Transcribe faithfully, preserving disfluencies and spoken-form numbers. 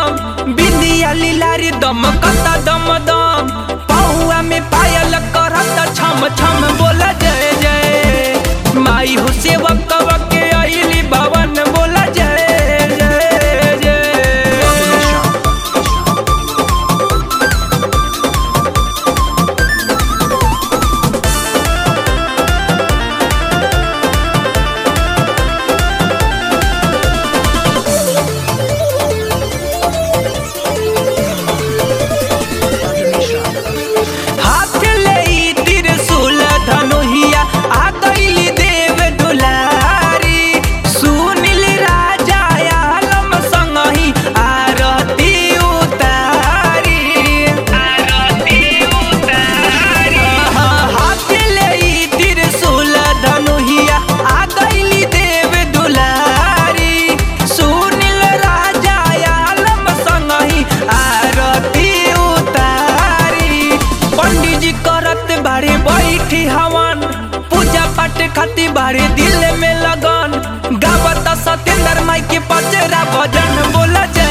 गम बिंदिया लीलारी दम कता दम दम पहुआ में पायल करत छम छम बोला जय जय माई हो सेवक के आईली भवन बोला जय जय जय। बारे बैठी हवन पूजा पाठ खाती बारे दिल में लगन गावत सतेंद्र माई के पचरा भजन बोला।